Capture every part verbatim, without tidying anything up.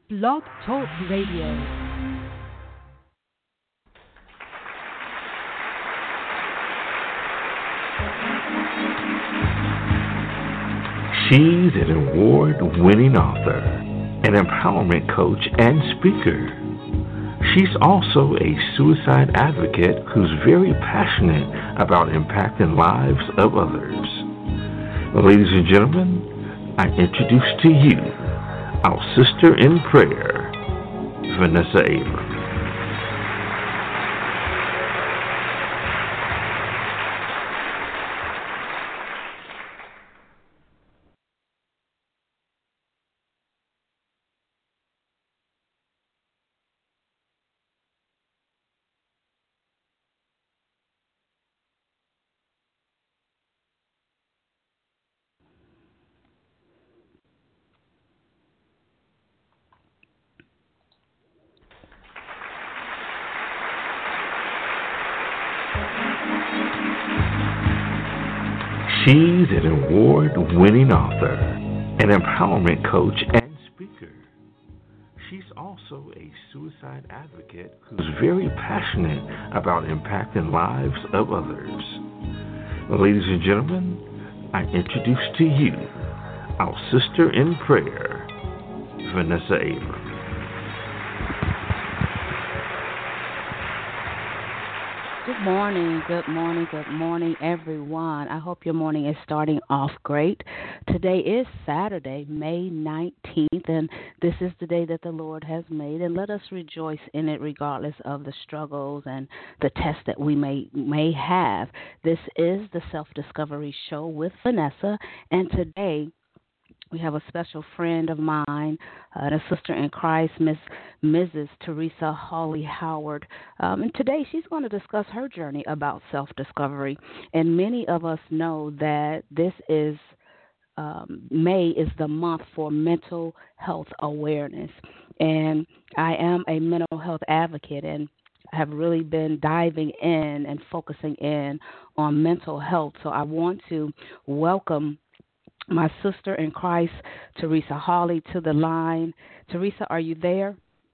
Blog Talk Radio. She's an award-winning author, an empowerment coach, and speaker. She's also a suicide advocate who's very passionate about impacting lives of others. Ladies and gentlemen, I introduce to you our sister in prayer, Vanessa Abrams. She's an award-winning author, an empowerment coach, and speaker. She's also a suicide advocate who's very passionate about impacting lives of others. Ladies and gentlemen, I introduce to you our sister in prayer, Vanessa Abrams. Good morning, good morning, good morning, everyone. I hope your morning is starting off great. Today is Saturday, May nineteenth, and this is the day that the Lord has made, and let us rejoice in it regardless of the struggles and the tests that we may may have. This is the Self-Discovery Show with Vanessa, and today we have a special friend of mine, uh, and a sister in Christ, Miss Missus Teresa Hawley Howard. Um, and today she's going to discuss her journey about self-discovery. And many of us know that this is um, May is the month for mental health awareness. And I am a mental health advocate, and have really been diving in and focusing in on mental health. So I want to welcome my sister in Christ, Teresa Hawley, to the line. Teresa, are you there?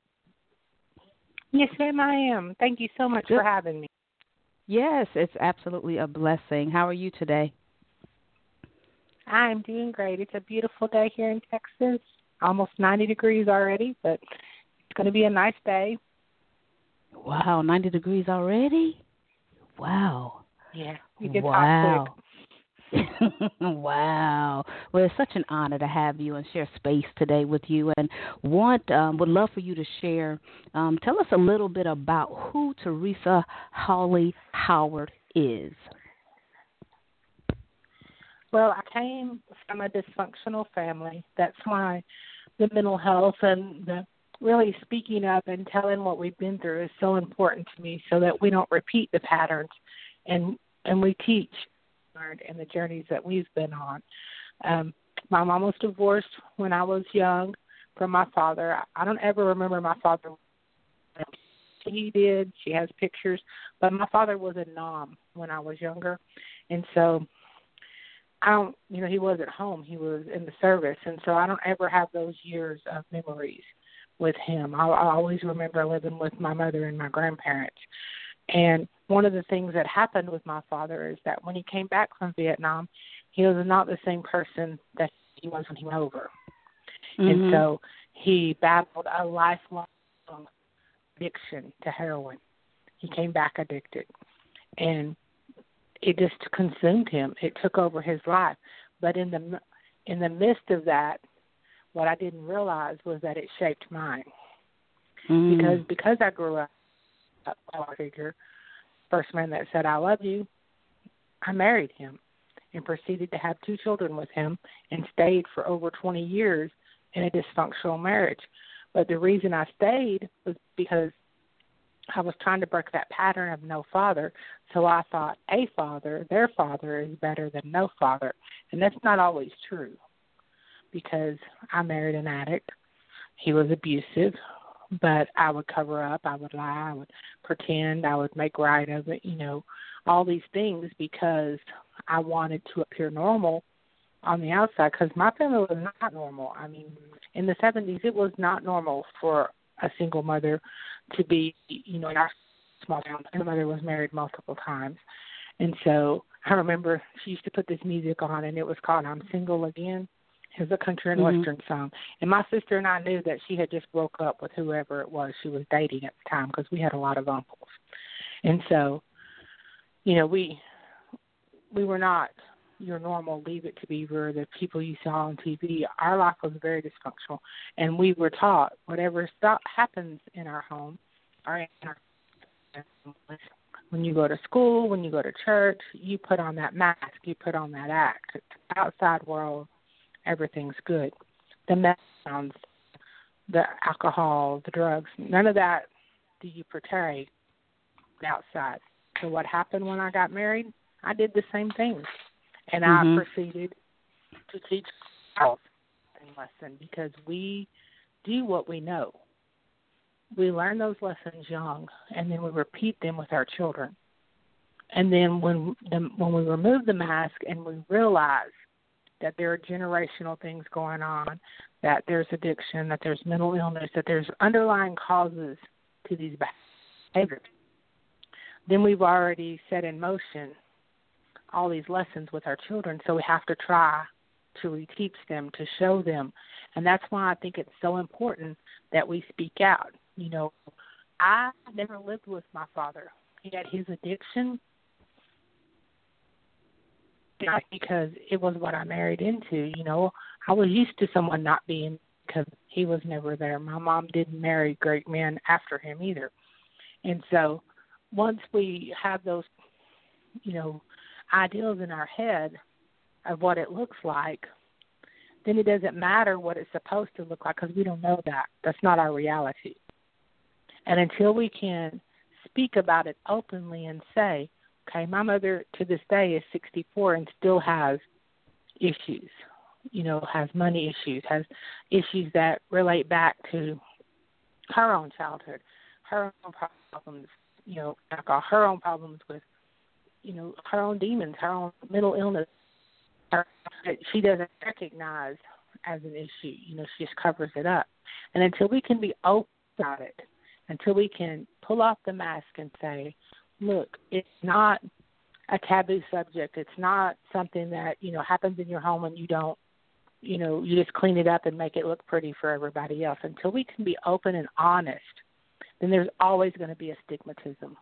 Yes, ma'am, I am. Thank you so much Good. for having me. Yes, it's absolutely a blessing. How are you today? I'm doing great. It's a beautiful day here in Texas, almost ninety degrees already, but it's going to be a nice day. Wow, ninety degrees already? Wow. Yeah, it gets wow. hot quick. Wow. Well, it's such an honor to have you and share space today with you, and want um, would love for you to share. Um, tell us a little bit about who Teresa Hawley Howard is. Well, I came from a dysfunctional family. That's why the mental health and the really speaking up and telling what we've been through is so important to me, so that we don't repeat the patterns, and and we teach and the journeys that we've been on. Um, my mom was divorced when I was young from my father. I don't ever remember my father. He did. She has pictures. But my father was a nom when I was younger. And so I don't, you know, he was at home. He was in the service. And so I don't ever have those years of memories with him. I, I always remember living with my mother and my grandparents. And one of the things that happened with my father is that when he came back from Vietnam, he was not the same person that he was when he went over. Mm-hmm. And so he battled a lifelong addiction to heroin. He came back addicted. And it just consumed him. It took over his life. But in the in the midst of that, what I didn't realize was that it shaped mine. Mm. Because because I grew up a power figure, first man that said I love you, I married him and proceeded to have two children with him and stayed for over twenty years in a dysfunctional marriage. But the reason I stayed was because I was trying to break that pattern of no father. So I thought a father, their father, is better than no father. And that's not always true, because I married an addict. He was abusive. But I would cover up, I would lie, I would pretend, I would make right of it, you know, all these things because I wanted to appear normal on the outside because my family was not normal. I mean, in the seventies, it was not normal for a single mother to be, you know, in our small town. My mother was married multiple times. And so I remember she used to put this music on, and it was called I'm Single Again. It was a country and mm-hmm. western song. And my sister and I knew that she had just broke up with whoever it was she was dating at the time because we had a lot of uncles. And so, you know, we we were not your normal Leave It to Beaver, the people you saw on T V. Our life was very dysfunctional. And we were taught whatever stuff happens in our home or in our family, when you go to school, when you go to church, you put on that mask, you put on that act. The outside world, everything's good. The meltdowns, the alcohol, the drugs, none of that do you portray outside. So what happened when I got married? I did the same thing. And mm-hmm. I proceeded to teach myself a lesson because we do what we know. We learn those lessons young, and then we repeat them with our children. And then when the, when we remove the mask and we realize that there are generational things going on, that there's addiction, that there's mental illness, that there's underlying causes to these behaviors, then we've already set in motion all these lessons with our children. So we have to try to reteach them, to show them. And that's why I think it's so important that we speak out. You know, I never lived with my father. He had his addiction, not because it was what I married into. You know, I was used to someone not being because he was never there. My mom didn't marry great men after him either. And so once we have those, you know, ideals in our head of what it looks like, then it doesn't matter what it's supposed to look like because we don't know that. That's not our reality. And until we can speak about it openly and say, okay, my mother to this day is sixty-four and still has issues, you know, has money issues, has issues that relate back to her own childhood, her own problems, you know, her own problems with, you know, her own demons, her own mental illness. Her, she doesn't recognize as an issue. You know, she just covers it up. And until we can be open about it, until we can pull off the mask and say, look, it's not a taboo subject. It's not something that, you know, happens in your home and you don't, you know, you just clean it up and make it look pretty for everybody else. Until we can be open and honest, then there's always going to be a stigmatism.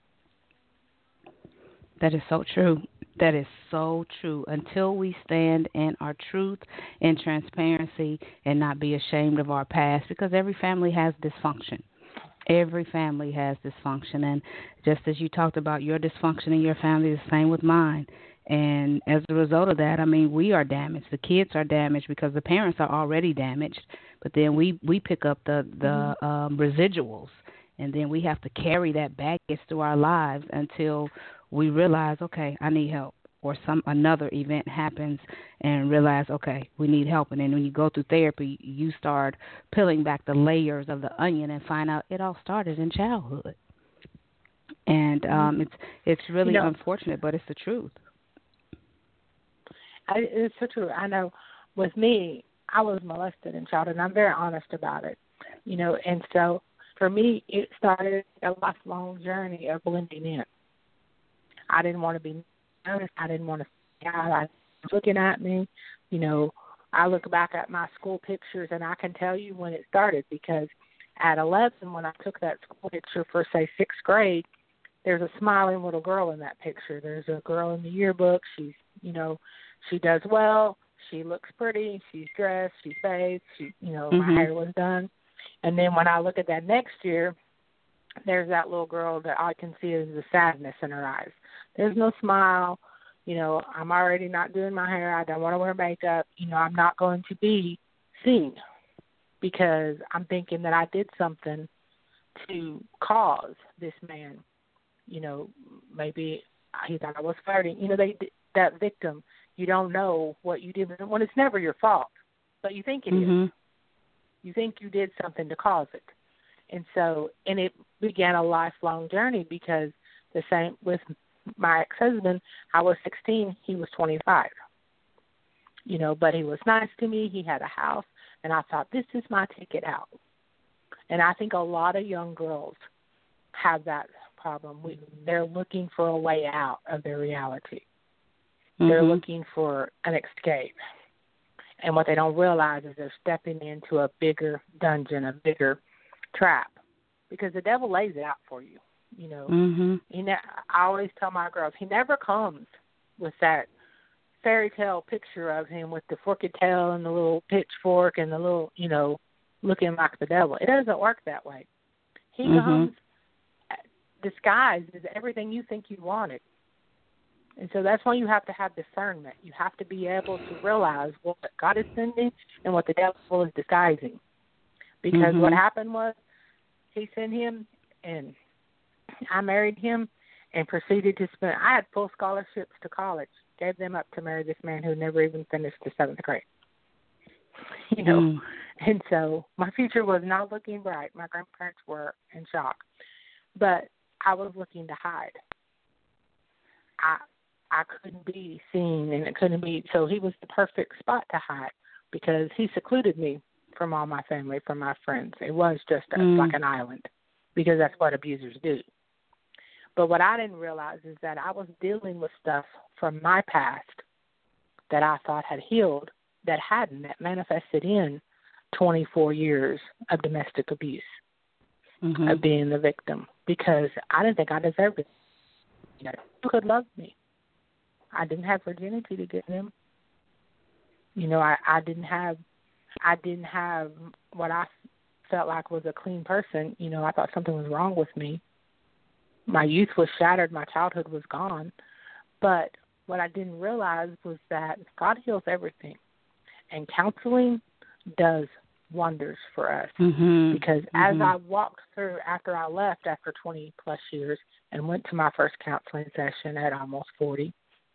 That is so true. That is so true. Until we stand in our truth and transparency and not be ashamed of our past, because every family has dysfunction. Every family has dysfunction. And just as you talked about your dysfunction in your family, the same with mine. And as a result of that, I mean, we are damaged. The kids are damaged because the parents are already damaged. But then we, we pick up the, the um, residuals. And then we have to carry that baggage through our lives until we realize, okay, I need help. Or some another event happens and realize, okay, we need help. And then when you go through therapy, you start peeling back the layers of the onion and find out it all started in childhood. And um, it's it's really you know, unfortunate, but it's the truth. I, it's so true. I know with me, I was molested in childhood, and I'm very honest about it. You know, and so for me, it started a lifelong journey of blending in. I didn't want to be noticed. I didn't want to see God looking at me. You know, I look back at my school pictures, and I can tell you when it started because at eleven, when I took that school picture for, say, sixth grade, there's a smiling little girl in that picture. There's a girl in the yearbook. She's, you know, she does well. She looks pretty. She's dressed. She's bathed. She, you know, mm-hmm. my hair was done. And then when I look at that next year, there's that little girl that I can see as the sadness in her eyes. There's no smile. You know, I'm already not doing my hair. I don't want to wear makeup. You know, I'm not going to be seen because I'm thinking that I did something to cause this man, you know, maybe he thought I was flirting. You know, they that victim, you don't know what you did when it's never your fault, but you think it mm-hmm. is. You think you did something to cause it. And so, and it began a lifelong journey because the same with my ex-husband, I was sixteen, he was twenty-five. you know, but he was nice to me. He had a house, and I thought, this is my ticket out. And I think a lot of young girls have that problem. We, they're looking for a way out of their reality. Mm-hmm. They're looking for an escape. And what they don't realize is they're stepping into a bigger dungeon, a bigger trap, because the devil lays it out for you. You know, mm-hmm. he ne- I always tell my girls, he never comes with that fairy tale picture of him with the forked tail and the little pitchfork and the little, you know, looking like the devil. It doesn't work that way. He mm-hmm. comes disguised as everything you think you wanted. And so that's why you have to have discernment. You have to be able to realize what God is sending and what the devil is disguising. Because mm-hmm. what happened was he sent him, and I married him and proceeded to spend, I had full scholarships to college, gave them up to marry this man who never even finished the seventh grade. You know, mm. and so my future was not looking bright. My grandparents were in shock. But I was looking to hide. I I couldn't be seen, and it couldn't be, so he was the perfect spot to hide because he secluded me from all my family, from my friends. It was just a, mm. like an island, because that's what abusers do. But what I didn't realize is that I was dealing with stuff from my past that I thought had healed that hadn't, that manifested in twenty-four years of domestic abuse, mm-hmm. of being the victim, because I didn't think I deserved it. You know, who could love me? I didn't have virginity to give them. You know, I, I didn't have, I didn't have what I felt like was a clean person. You know, I thought something was wrong with me. My youth was shattered. My childhood was gone. But what I didn't realize was that God heals everything. And counseling does wonders for us. Mm-hmm. Because mm-hmm. as I walked through, after I left after twenty plus years and went to my first counseling session at almost forty,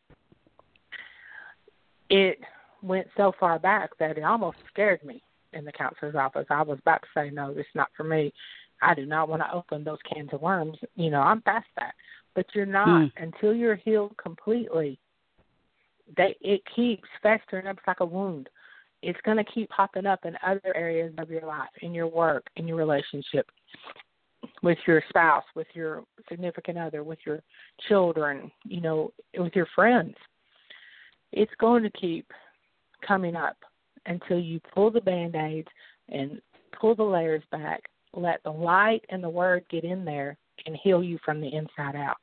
it went so far back that it almost scared me in the counselor's office. I was about to say, no, this is not for me. I do not want to open those cans of worms. You know, I'm past that. But you're not. Mm. Until you're healed completely, they, it keeps festering up like a wound. It's going to keep popping up in other areas of your life, in your work, in your relationship, with your spouse, with your significant other, with your children, you know, with your friends. It's going to keep coming up until you pull the Band-Aids and pull the layers back, let the light and the word get in there and heal you from the inside out.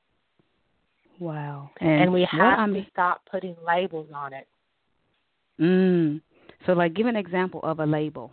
Wow. And, and we have I'm... to stop putting labels on it. Mm. So, like, give an example of a label.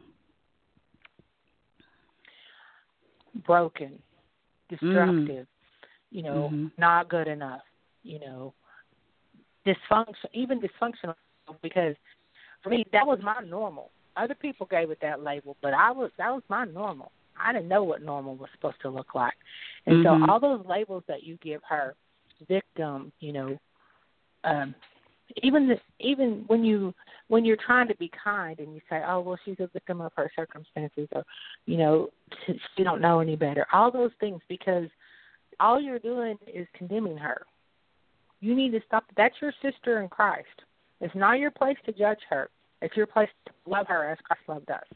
Broken, destructive, mm. you know, mm-hmm. not good enough, you know, dysfunction, even dysfunctional, because for me, that was my normal. Other people gave it that label, but I was that was my normal. I didn't know what normal was supposed to look like. And mm-hmm. so all those labels that you give her, victim, you know, um, even the, even when you when you're trying to be kind and you say, oh well, she's a victim of her circumstances, or you know, she don't know any better. All those things, because all you're doing is condemning her. You need to stop. That's your sister in Christ. It's not your place to judge her. It's your place to love her as Christ loved us.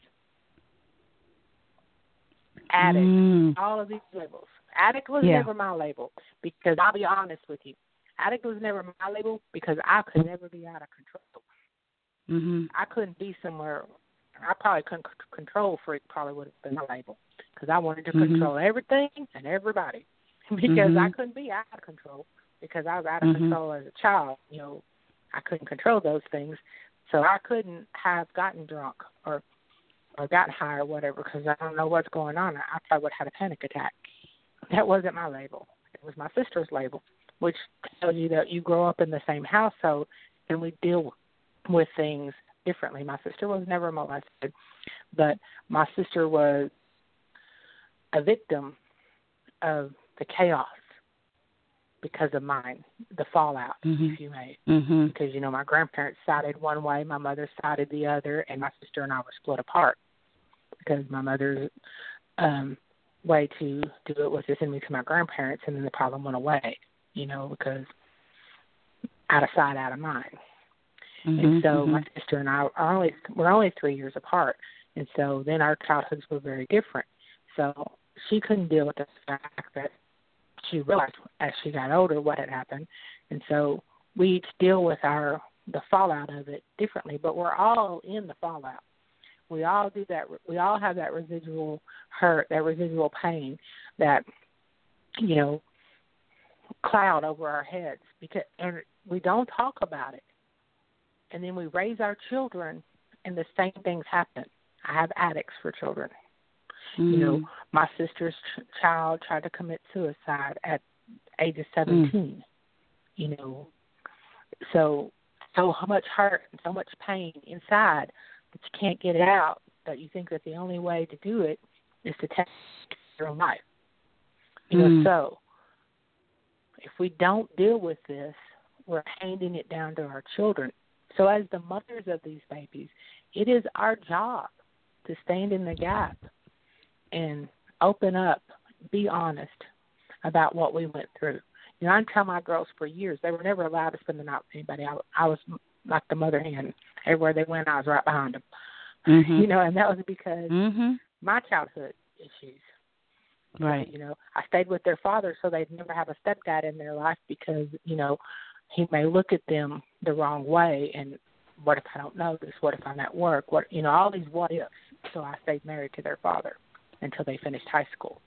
Addict, mm. all of these labels. Addict was yeah. never my label, because I'll be honest with you. Addict was never my label because I could never be out of control. Mm-hmm. I couldn't be somewhere. I probably couldn't c- control freak. Probably would have been my label, because I wanted to mm-hmm. control everything and everybody, because mm-hmm. I couldn't be out of control because I was out of mm-hmm. control as a child. You know, I couldn't control those things, so I couldn't have gotten drunk or or gotten high or whatever, because I don't know what's going on. I probably would have had a panic attack. That wasn't my label. It was my sister's label, which tells you that you grow up in the same household and we deal with things differently. My sister was never molested, but my sister was a victim of the chaos because of mine, the fallout, mm-hmm. if you may. Mm-hmm. Because, you know, my grandparents sided one way, my mother sided the other, and my sister and I were split apart because my mother's um, way to do it was to send me to my grandparents, and then the problem went away, you know, because out of sight, out of mind. Mm-hmm, and so mm-hmm. my sister and I are only we're only three years apart, and so then our childhoods were very different. So she couldn't deal with the fact that she realized as she got older what had happened, and so we each deal with our the fallout of it differently. But we're all in the fallout. We all do that. We all have that residual hurt, that residual pain, that you know cloud over our heads, because and we don't talk about it. And then we raise our children, and the same things happen. I have addicts for children. Mm. You know, my sister's ch- child tried to commit suicide at age of seventeen. Mm. You know, so so much hurt and so much pain inside that you can't get it out, that you think that the only way to do it is to take your own life. You know, mm. so if we don't deal with this, we're handing it down to our children. So as the mothers of these babies, it is our job to stand in the gap and open up, be honest about what we went through. You know, I tell my girls for years, they were never allowed to spend the night with anybody. I, I was like the mother hen. Everywhere they went, I was right behind them. Mm-hmm. You know, and that was because mm-hmm. my childhood issues. Right. So, you know, I stayed with their father so they'd never have a stepdad in their life because, you know, he may look at them the wrong way, and what if I don't know this? What if I'm at work? What, you know, all these what ifs. So I stayed married to their father until they finished high school.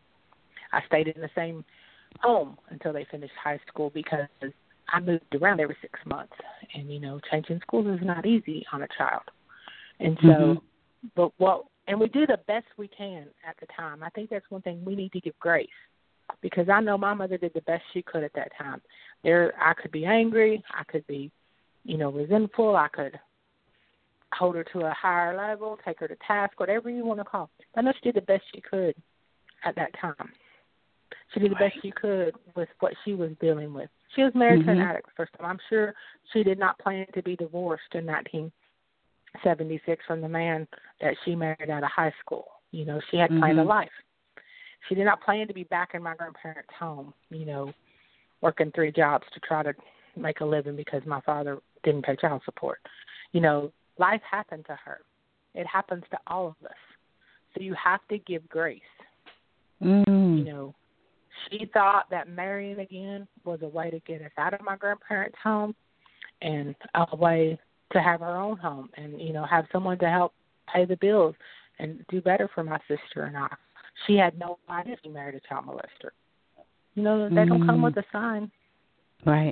I stayed in the same home until they finished high school because I moved around every six months, and you know, changing schools is not easy on a child. And so, mm-hmm. but what, and we do the best we can at the time. I think that's one thing we need to give grace, because I know my mother did the best she could at that time. There, I could be angry, I could be, you know, resentful, I could hold her to a higher level, take her to task, whatever you want to call it. I know she did the best she could at that time. She did the best she could with what she was dealing with. She was married mm-hmm. to an addict first time. I'm sure she did not plan to be divorced in nineteen seventy-six from the man that she married out of high school. You know, she had mm-hmm. planned a life. She did not plan to be back in my grandparents' home, you know, working three jobs to try to make a living because my father didn't pay child support. You know, life happened to her. It happens to all of us. So you have to give grace. Mm. You know, she thought that marrying again was a way to get us out of my grandparents' home and a way to have her own home and, you know, have someone to help pay the bills and do better for my sister and I. She had no idea she married a child molester. You know, they mm. don't come with a sign. Right.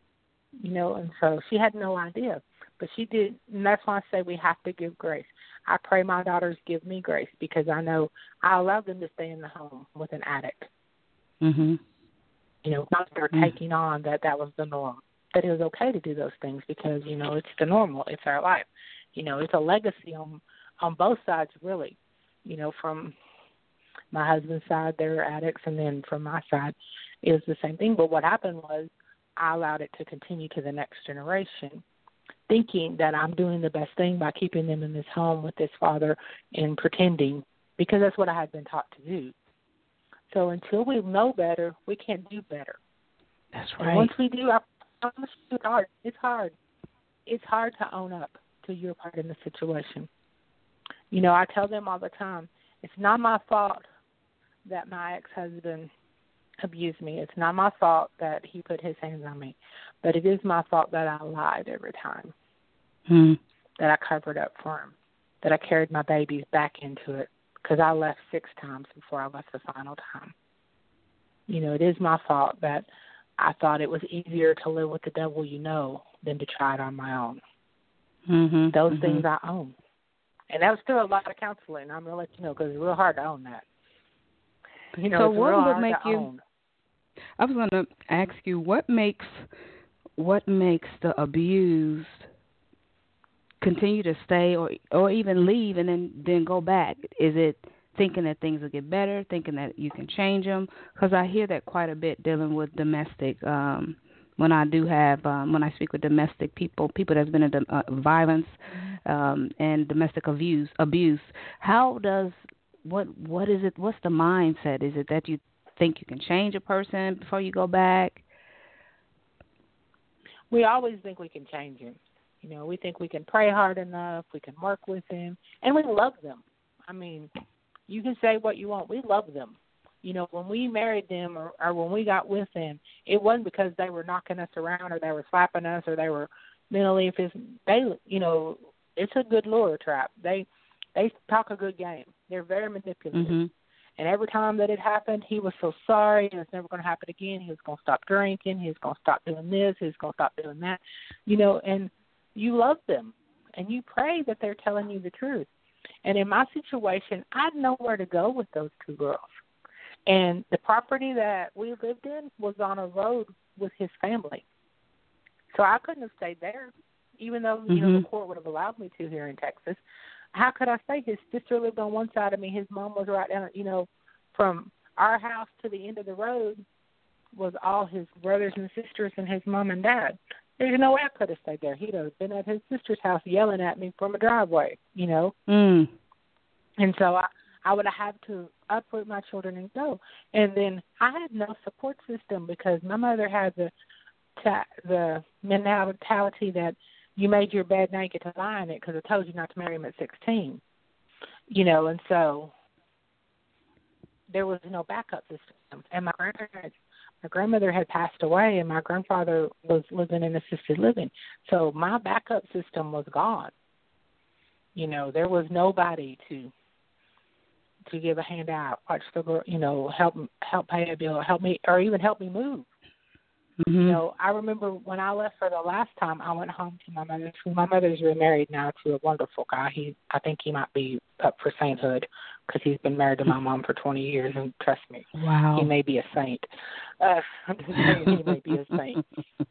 You know, and so she had no idea. But she did, and that's why I say we have to give grace. I pray my daughters give me grace because I know I allowed them to stay in the home with an addict. Mm-hmm. You know, not they're mm. taking on that that was the norm. That it was okay to do those things because, you know, it's the normal. It's our life. You know, it's a legacy on on both sides, really. You know, from my husband's side, they're addicts, and then from my side, it was the same thing. But what happened was I allowed it to continue to the next generation, thinking that I'm doing the best thing by keeping them in this home with this father and pretending, because that's what I had been taught to do. So until we know better, we can't do better. That's right. And once we do, I promise you, it's hard. It's hard. It's hard to own up to your part in the situation. You know, I tell them all the time, it's not my fault that my ex-husband abused me. It's not my fault that he put his hands on me. But it is my fault that I lied every time, hmm. that I covered up for him, that I carried my babies back into it, because I left six times before I left the final time. You know, it is my fault that I thought it was easier to live with the devil you know than to try it on my own. Mm-hmm, Those mm-hmm. things I own. And that was still a lot of counseling. I'm going to let you know, because it's real hard to own that. You know, so it's what real would hard make to you, own. I was going to ask you, what makes what makes the abused continue to stay or or even leave and then, then go back? Is it thinking that things will get better, thinking that you can change them? Because I hear that quite a bit dealing with domestic. Um, when I do have, um, when I speak with domestic people, people that's been in uh, violence um, and domestic abuse, abuse, how does, what what is it, what's the mindset? Is it that you think you can change a person before you go back? We always think we can change him. You know, we think we can pray hard enough, we can work with them, and we love them. I mean, you can say what you want. We love them. You know, when we married them or, or when we got with them, it wasn't because they were knocking us around or they were slapping us or they were mentally physically. They, you know, it's a good lure trap. They they talk a good game. They're very manipulative. Mm-hmm. And every time that it happened, he was so sorry. It was never going to happen again. He was going to stop drinking. He was going to stop doing this. He was going to stop doing that. You know, and you love them, and you pray that they're telling you the truth. And in my situation, I had nowhere to go with those two girls. And the property that we lived in was on a road with his family. So I couldn't have stayed there, even though, you mm-hmm. know, the court would have allowed me to here in Texas. How could I stay? His sister lived on one side of me. His mom was right down, you know, from our house to the end of the road was all his brothers and sisters and his mom and dad. There's no way I could have stayed there. He'd have been at his sister's house yelling at me from a driveway, you know. Mm. And so I, I would have had to uproot my children and go. And then I had no support system because my mother had the ta- the mentality that you made your bed naked to lie in it because I told you not to marry him at sixteen. You know, and so there was no backup system. And my grandparents, my grandmother had passed away and my grandfather was living in assisted living. So my backup system was gone. You know, there was nobody to to give a hand out, watch the girl, you know, help help pay a bill, help me, or even help me move. Mm-hmm. You know, I remember when I left for the last time, I went home to my mother's. My mother's remarried now to a wonderful guy. He, I think he might be up for sainthood because he's been married to my mom for twenty years, and trust me, wow, he may be a saint. Uh, I'm just saying he may be a saint.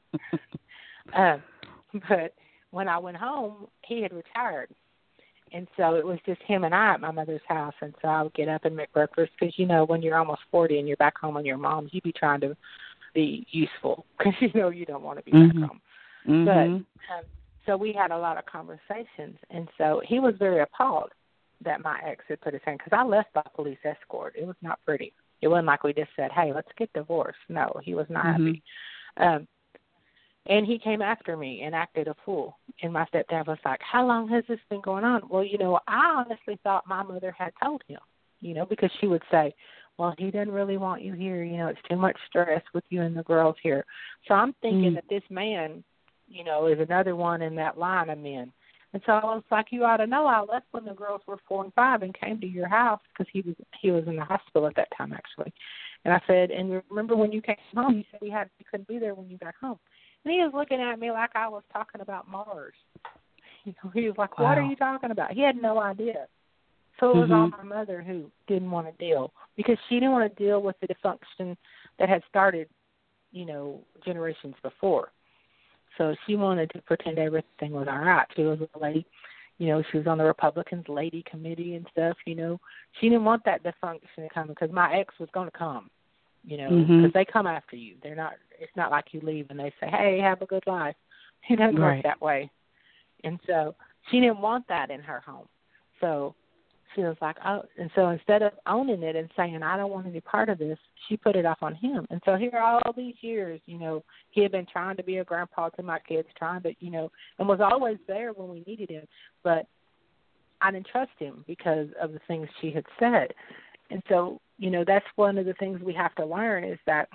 uh, but when I went home, he had retired. And so it was just him and I at my mother's house. And so I would get up and make breakfast because, you know, when you're almost forty and you're back home on your mom's, you be trying to be useful because, you know, you don't want to be mm-hmm. back home. Mm-hmm. But um, so we had a lot of conversations. And so he was very appalled that my ex had put his hand, because I left by police escort. It was not pretty. It wasn't like we just said, hey, let's get divorced. No, he was not mm-hmm. happy. Um, And he came after me and acted a fool. And my stepdad was like, how long has this been going on? Well, you know, I honestly thought my mother had told him, you know, because she would say, well, he doesn't really want you here. You know, it's too much stress with you and the girls here. So I'm thinking mm. that this man, you know, is another one in that line of men. And so I was like, you ought to know I left when the girls were four and five and came to your house because he was he was in the hospital at that time, actually. And I said, and remember when you came home, you said we had you couldn't be there when you got home. And he was looking at me like I was talking about Mars. You know, he was like, wow. what are you talking about? He had no idea. So it was mm-hmm. all my mother who didn't want to deal, because she didn't want to deal with the dysfunction that had started, you know, generations before. So she wanted to pretend everything was all right. She was a lady, you know, she was on the Republicans' lady committee and stuff, you know. She didn't want that dysfunction to come because my ex was going to come. You know, because mm-hmm. they come after you. They're not. It's not like you leave and they say, "Hey, have a good life." It doesn't right. work that way. And so she didn't want that in her home. So she was like, "Oh." And so instead of owning it and saying, "I don't want any part of this," she put it off on him. And so here, all these years, you know, he had been trying to be a grandpa to my kids, trying to, you know, and was always there when we needed him. But I didn't trust him because of the things she had said. And so, you know, that's one of the things we have to learn is that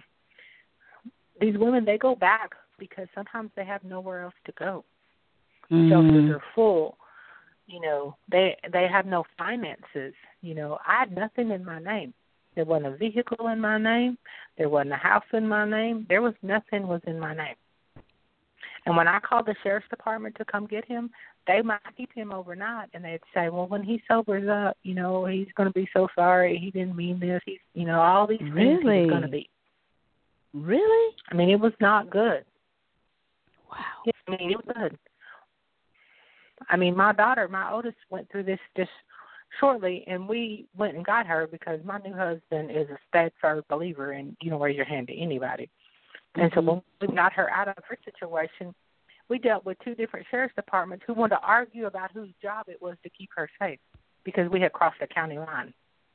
these women, they go back because sometimes they have nowhere else to go. Mm. Shelters are full. You know, they they have no finances. You know, I had nothing in my name. There wasn't a vehicle in my name. There wasn't a house in my name. There was nothing was in my name. And when I called the sheriff's department to come get him, they might keep him overnight, and they'd say, well, when he sobers up, you know, he's going to be so sorry. He didn't mean this. He's, you know, all these things really? he's going to be. Really? I mean, it was not good. Wow. I mean, it was good. I mean, my daughter, my oldest, went through this just shortly, and we went and got her because my new husband is a steadfast believer in you don't raise your hand to anybody. Mm-hmm. And so when we got her out of her situation, we dealt with two different sheriff's departments who wanted to argue about whose job it was to keep her safe because we had crossed the county line.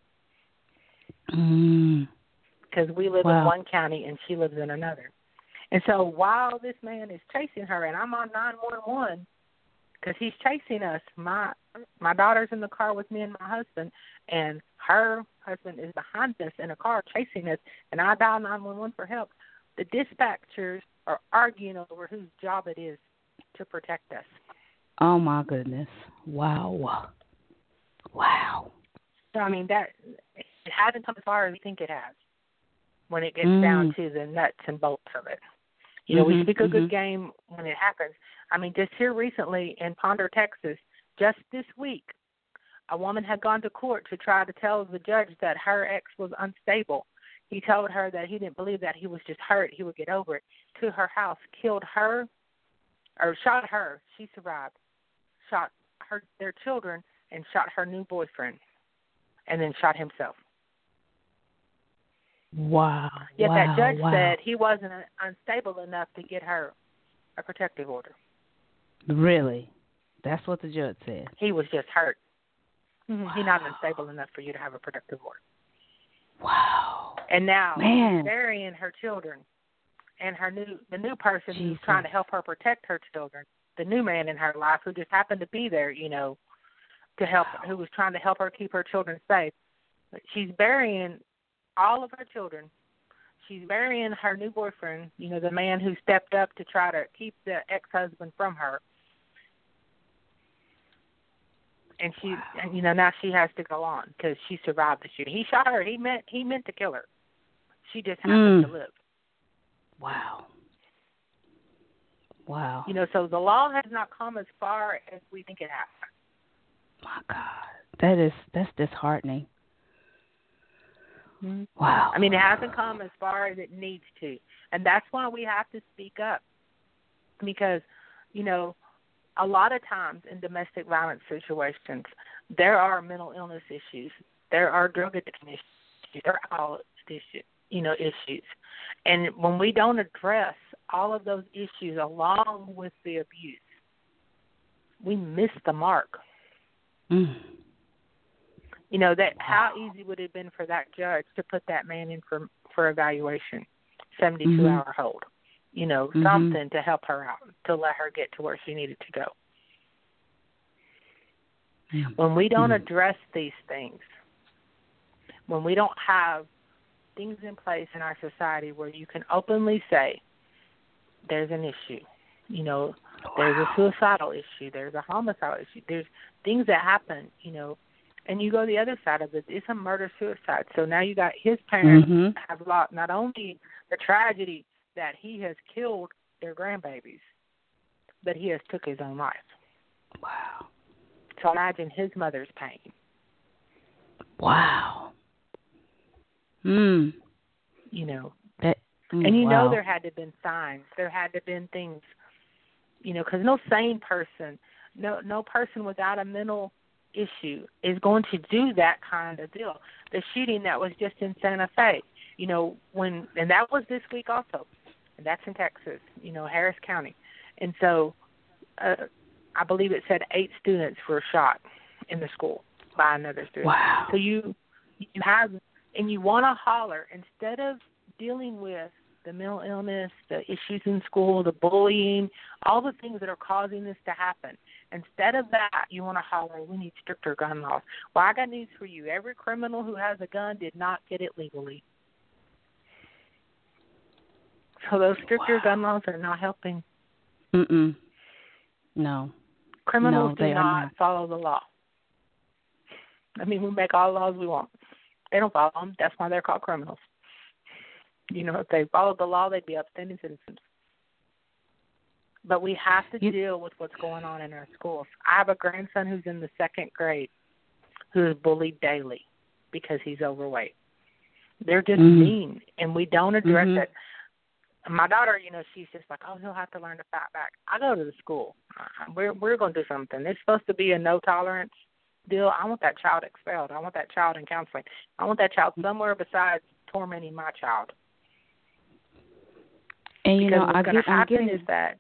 Mm. Because we live wow. in one county and she lives in another. And so while this man is chasing her and I'm on nine one one, because he's chasing us. My my daughter's in the car with me and my husband, and her husband is behind us in a car chasing us, and I dial nine one one for help. The dispatchers are arguing over whose job it is to protect us. Oh, my goodness. Wow. Wow. So, I mean, that it hasn't come as far as we think it has when it gets mm. down to the nuts and bolts of it. You know, mm-hmm, we speak a mm-hmm. good game when it happens. I mean, just here recently in Ponder, Texas, just this week, a woman had gone to court to try to tell the judge that her ex was unstable. He told her that he didn't believe that he was just hurt, he would get over it. To her house, killed her, or shot her. She survived. Shot her, their children, and shot her new boyfriend, and then shot himself. Wow. Yet wow, that judge wow. said he wasn't unstable enough to get her a protective order. Really? That's what the judge said. He was just hurt. Wow. He's not unstable enough for you to have a protective order. Wow. And now Man. she's burying her children, and her new the new person Jesus. who's trying to help her protect her children, the new man in her life who just happened to be there, you know, to help, wow. who was trying to help her keep her children safe. But she's burying all of her children. She's burying her new boyfriend, you know, the man who stepped up to try to keep the ex-husband from her. And she, wow. and, you know, now she has to go on because she survived the shooting. He shot her. He meant he meant to kill her. She just happened mm. to live. Wow. Wow. You know, so the law has not come as far as we think it has. My God, that is that's disheartening. Mm-hmm. Wow. I mean, it hasn't come as far as it needs to, and that's why we have to speak up. Because, you know, a lot of times in domestic violence situations, there are mental illness issues, there are drug addiction issues, there are alcohol issues, you know, issues, and when we don't address all of those issues along with the abuse, we miss the mark. Mm. You know, that how wow. easy would it have been for that judge to put that man in for for evaluation, seventy-two mm-hmm. hour hold, you know, mm-hmm. something to help her out, to let her get to where she needed to go. Mm-hmm. When we don't mm-hmm. address these things, when we don't have things in place in our society where you can openly say, there's an issue, you know, wow. there's a suicidal issue, there's a homicidal issue, there's things that happen, you know, and you go the other side of it, it's a murder-suicide. So now you got his parents mm-hmm. have lost not only the tragedy that he has killed their grandbabies, but he has took his own life. Wow. So imagine his mother's pain. Wow. Hmm. You know. That, mm, and you wow. know there had to have been signs. There had to have been things, you know, because no sane person, no no person without a mental issue is going to do that kind of deal. The shooting that was just in Santa Fe, you know, when and that was this week also, and that's in Texas, you know, Harris County. And so uh, I believe it said eight students were shot in the school by another student. Wow. So you you have, and you want to holler, instead of dealing with the mental illness, the issues in school, the bullying, all the things that are causing this to happen. Instead of that, you want to holler, we need stricter gun laws. Well, I got news for you. Every criminal who has a gun did not get it legally. So those stricter wow. gun laws are not helping. Mm-mm. No. Criminals no, do not, not follow the law. I mean, we make all the laws we want. They don't follow them. That's why they're called criminals. You know, if they followed the law, they'd be upstanding citizens. But we have to you, deal with what's going on in our schools. I have a grandson who's in the second grade who is bullied daily because he's overweight. They're just mm-hmm. mean, and we don't address mm-hmm. it. My daughter, you know, she's just like, oh, he'll have to learn to fight back. I go to the school. We're we're going to do something. It's supposed to be a no tolerance deal. I want that child expelled. I want that child in counseling. I want that child somewhere besides tormenting my child. And you because know, what's going to happen getting... is that.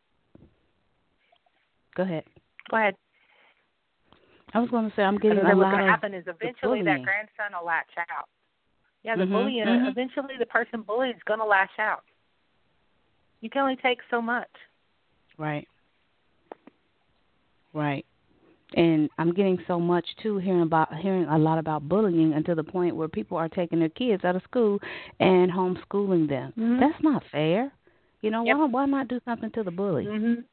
Go ahead. Go ahead. I was going to say I'm getting a what's lot going to of happen is eventually that grandson will latch out. Yeah, the mm-hmm. bullying. Mm-hmm. Eventually, the person bullied is going to lash out. You can only take so much. Right. Right. And I'm getting so much too, hearing about hearing a lot about bullying, and to the point where people are taking their kids out of school and homeschooling them. Mm-hmm. That's not fair. You know, Yep. why why not do something to the bully? Mhm.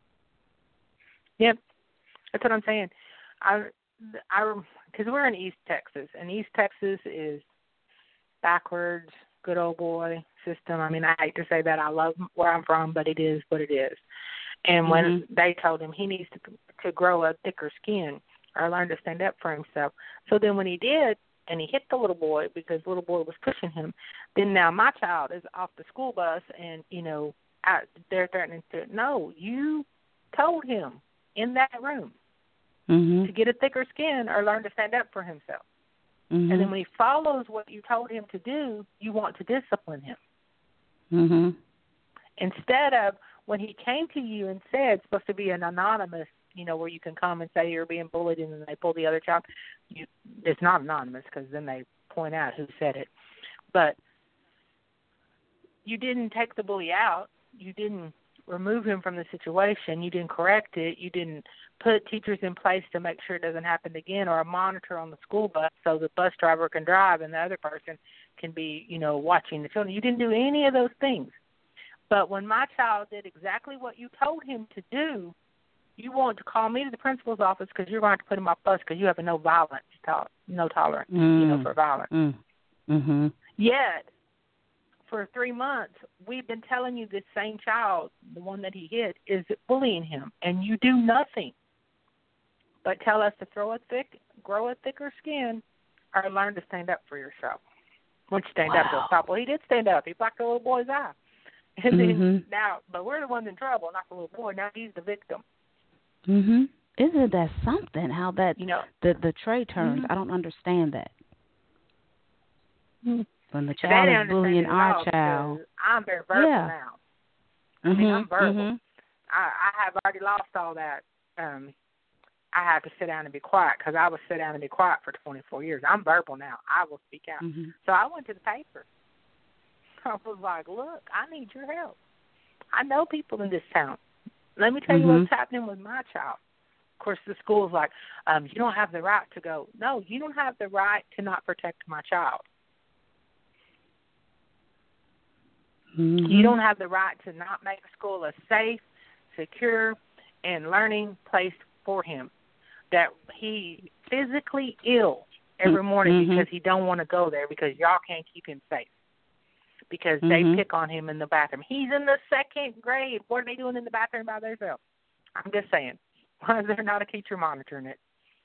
Yep. That's what I'm saying. I, I, because we're in East Texas, and East Texas is backwards, good old boy system. I mean, I hate to say that. I love where I'm from, but it is what it is. And when Mm-hmm. they told him he needs to to grow a thicker skin or learn to stand up for himself. So then when he did, and he hit the little boy because the little boy was pushing him, then now my child is off the school bus and, you know, out, they're threatening to, no, you told him in that room Mm-hmm. to get a thicker skin or learn to stand up for himself. Mm-hmm. And then when he follows what you told him to do, you want to discipline him. Mm-hmm. Instead of when he came to you and said, it's supposed to be an anonymous, you know, where you can come and say you're being bullied and then they pull the other child. You, it's not anonymous because then they point out who said it. But you didn't take the bully out. You didn't remove him from the situation. You didn't correct it. You didn't put teachers in place to make sure it doesn't happen again, or a monitor on the school bus so the bus driver can drive and the other person can be, you know, watching the children. You didn't do any of those things. But when my child did exactly what you told him to do, you want to call me to the principal's office because you're going to have to put him off bus because you have a no violence, to- no tolerance, Mm. you know, for violence. Mm. Mm-hmm. Yet, for three months, we've been telling you this same child, the one that he hit, is bullying him, and you do nothing but tell us to throw a thick, grow a thicker skin, or learn to stand up for yourself. Once you stand Wow. up, he'll stop. Well, he did stand up. He blacked the little boy's eye. And Mm-hmm. then now, but we're the ones in trouble, not the little boy. Now he's the victim. Mm-hmm. Isn't that something? How that You know, the the tray turns? Mhm. I don't understand that. Mhm. When the They child didn't is bullying understand it at all our child. because I'm very verbal Yeah. now. Mm-hmm. I mean, I'm verbal. Mm-hmm. I, I have already lost all that. Um, I have to sit down and be quiet because I was sit down and be quiet for twenty-four years. I'm verbal now. I will speak out. Mm-hmm. So I went to the paper. I was like, look, I need your help. I know people in this town. Let me tell Mm-hmm. you what's happening with my child. Of course, the school's like, um, you don't have the right to go. No, you don't have the right to not protect my child. Mm-hmm. You don't have the right to not make school a safe, secure, and learning place for him. That he physically ill every morning Mm-hmm. because he don't want to go there because y'all can't keep him safe. Because Mm-hmm. they pick on him in the bathroom. He's in the second grade. What are they doing in the bathroom by themselves? I'm just saying. Why is there not a teacher monitoring it?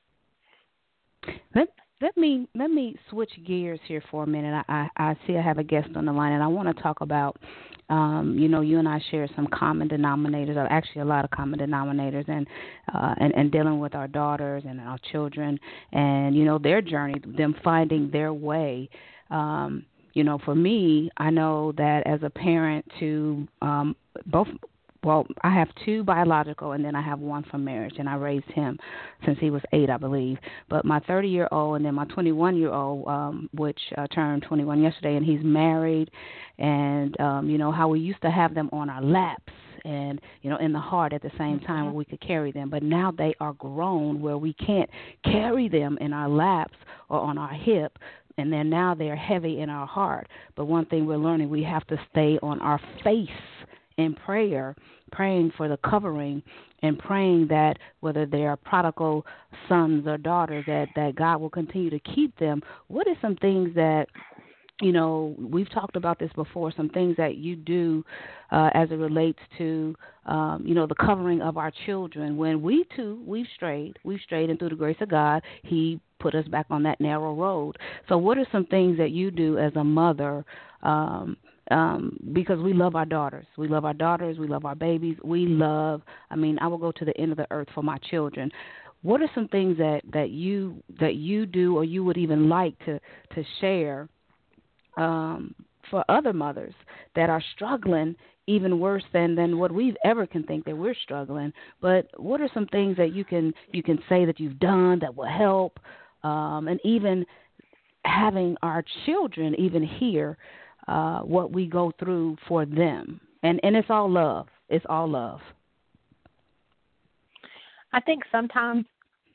Let let me let me switch gears here for a minute. I, I, I see I have a guest on the line, and I want to talk about, um, you know, you and I share some common denominators, or actually a lot of common denominators, and uh, and and dealing with our daughters and our children, and you know their journey, them finding their way. Um, you know, for me, I know that as a parent to um, both. Well, I have two biological, and then I have one from marriage, and I raised him since he was eight, I believe. But my thirty-year-old and then my twenty-one-year-old, um, which uh, turned twenty-one yesterday, and he's married, and, um, you know, how we used to have them on our laps and, you know, in the heart at the same time Mm-hmm. where we could carry them. But now they are grown where we can't carry them in our laps or on our hip, and then now they're heavy in our heart. But one thing we're learning, we have to stay on our face in prayer, praying for the covering and praying that whether they are prodigal sons or daughters, that, that God will continue to keep them. What are some things that, you know, we've talked about this before, some things that you do uh, as it relates to, um, you know, the covering of our children. When we too, we've strayed, we've strayed, and through the grace of God, He put us back on that narrow road. So what are some things that you do as a mother, um, um, because we love our daughters. We love our daughters. We love our babies. We love, I mean, I will go to the end of the earth for my children. What are some things that, that you that you do or you would even like to, to share um, for other mothers that are struggling even worse than, than what we've ever can think that we're struggling? But what are some things that you can you can say that you've done that will help, um, and even having our children even hear uh, what we go through for them? And and it's all love. It's all love. I think sometimes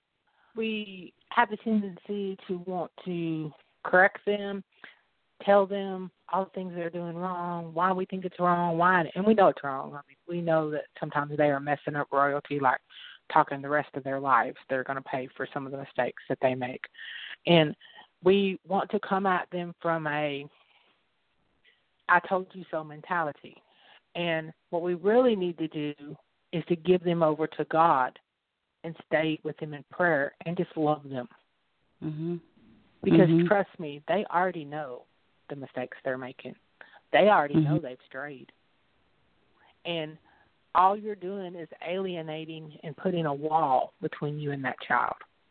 we have a tendency to want to correct them, tell them all the things they're doing wrong, why we think it's wrong, why, and we know it's wrong. I mean, we know that sometimes they are messing up royalty, like talking the rest of their lives. They're going to pay for some of the mistakes that they make. And we want to come at them from a I told you so mentality. And what we really need to do is to give them over to God and stay with Him in prayer and just love them. Mm-hmm. Because mm-hmm. trust me, they already know the mistakes they're making. They already mm-hmm. know they've strayed. And all you're doing is alienating and putting a wall between you and that child.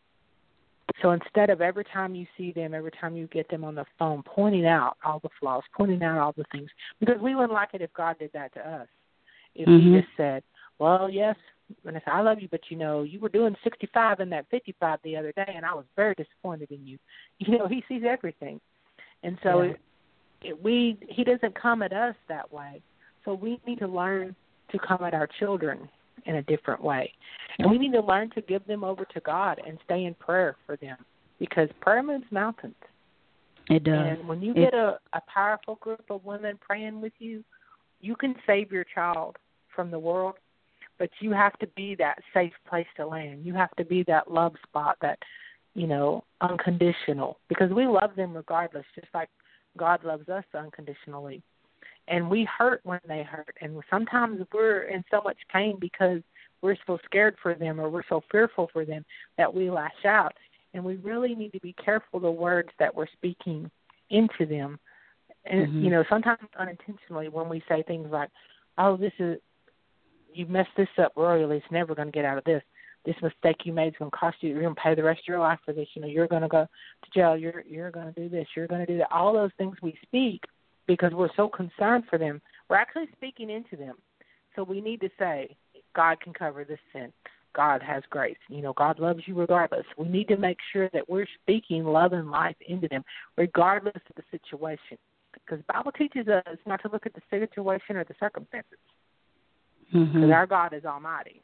So instead of every time you see them, every time you get them on the phone, pointing out all the flaws, pointing out all the things, because we wouldn't like it if God did that to us. If mm-hmm. He just said, well, yes, Vanessa, I love you, but, you know, you were doing sixty-five in that fifty-five the other day, and I was very disappointed in you. You know, He sees everything. And so yeah. it, it, we He doesn't come at us that way. So we need to learn to come at our children in a different way. And we need to learn to give them over to God and stay in prayer for them, because prayer moves mountains. It does. And when you it, get a, a powerful group of women praying with you, you can save your child from the world, but you have to be that safe place to land. You have to be that love spot, that, you know, unconditional, because we love them regardless, just like God loves us unconditionally. And we hurt when they hurt. And sometimes we're in so much pain because we're so scared for them or we're so fearful for them that we lash out. And we really need to be careful the words that we're speaking into them. And, mm-hmm. you know, sometimes unintentionally when we say things like, oh, this is, you messed this up royally, it's never going to get out of this. This mistake you made is going to cost you, you're going to pay the rest of your life for this. You know, you're going to go to jail, you're, you're going to do this, you're going to do that. All those things we speak, because we're so concerned for them, we're actually speaking into them. So we need to say, God can cover this sin. God has grace. You know, God loves you regardless. We need to make sure that we're speaking love and life into them, regardless of the situation. Because the Bible teaches us not to look at the situation or the circumstances. Because mm-hmm. our God is almighty.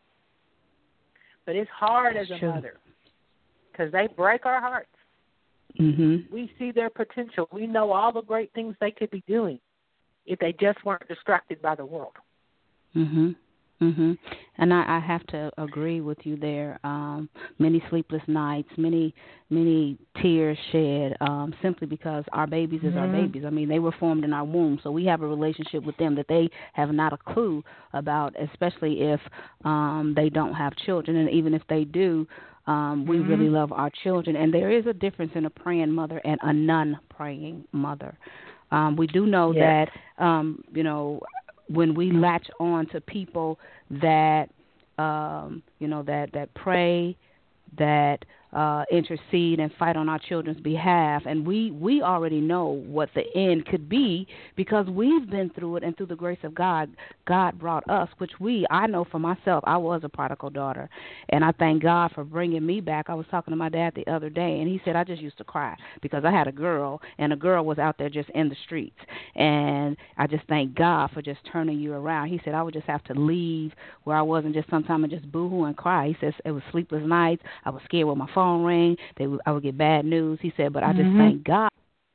But it's hard That's as a true. mother, because they break our hearts. Mm-hmm. We see their potential. We know all the great things they could be doing if they just weren't distracted by the world. Mhm. Mhm. And I, I have to agree with you there. Um, many sleepless nights, many many tears shed, um, simply because our babies is mm-hmm. our babies. I mean, they were formed in our womb, so we have a relationship with them that they have not a clue about, especially if um, they don't have children, and even if they do. Um, we mm-hmm. really love our children, and there is a difference in a praying mother and a non-praying mother. Um, we do know yes. that, um, you know, when we latch on to people that, um, you know, that, that pray, that uh, intercede and fight on our children's behalf, and we, we already know what the end could be because we've been through it, and through the grace of God, God brought us, which we, I know for myself, I was a prodigal daughter, and I thank God for bringing me back. I was talking to my dad the other day, and he said, I just used to cry because I had a girl, and a girl was out there just in the streets, and I just thank God for just turning you around. He said I would just have to leave where I was and just sometimes just boo-hoo and cry. He says it was sleepless nights. I was scared when my phone rang. They would, I would get bad news. He said, but I just mm-hmm. thank God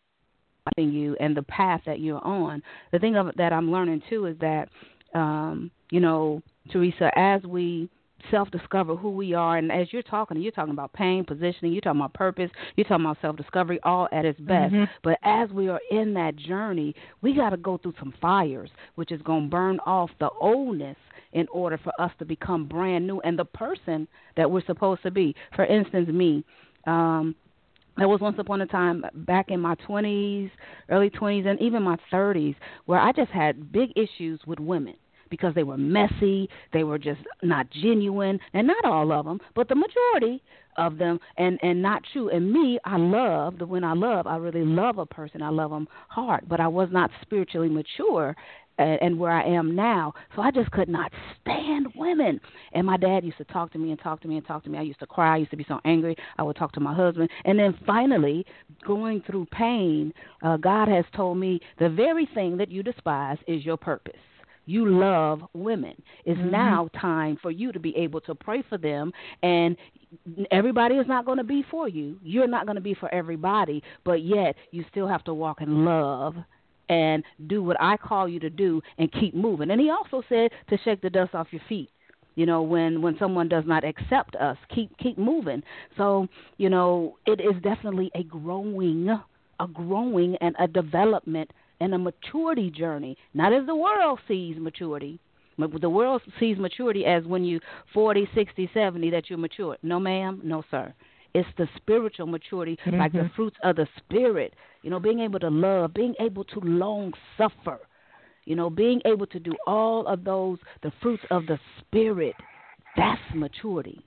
for you and the path that you're on. The thing of, that I'm learning, too, is that, um, you know, Teresa, as we self-discover who we are, and as you're talking, you're talking about pain, positioning, you're talking about purpose, you're talking about self-discovery, all at its best. Mm-hmm. But as we are in that journey, we got to go through some fires, which is going to burn off the oldness in order for us to become brand new and the person that we're supposed to be. For instance, me, um, there was once upon a time back in my twenties, early twenties, and even my thirties, where I just had big issues with women because they were messy, they were just not genuine, and not all of them, but the majority of them, and, and not true. And me, I love, when I love, I really love a person, I love them hard, but I was not spiritually mature and, and where I am now, so I just could not stand women. And my dad used to talk to me and talk to me and talk to me. I used to cry, I used to be so angry, I would talk to my husband, and then finally, going through pain, uh, God has told me the very thing that you despise is your purpose. You love women. It's mm-hmm. now time for you to be able to pray for them, and everybody is not going to be for you. You're not going to be for everybody, but yet you still have to walk in love and do what I call you to do and keep moving. And he also said to shake the dust off your feet. You know, when, when someone does not accept us, keep keep moving. So, you know, it is definitely a growing, a growing and a development and a maturity journey. Not as the world sees maturity. The world sees maturity as when you forty, sixty, seventy that you're mature. No, ma'am. No, sir. It's the spiritual maturity, mm-hmm. like the fruits of the Spirit. You know, being able to love, being able to long suffer. You know, being able to do all of those, the fruits of the Spirit, that's maturity.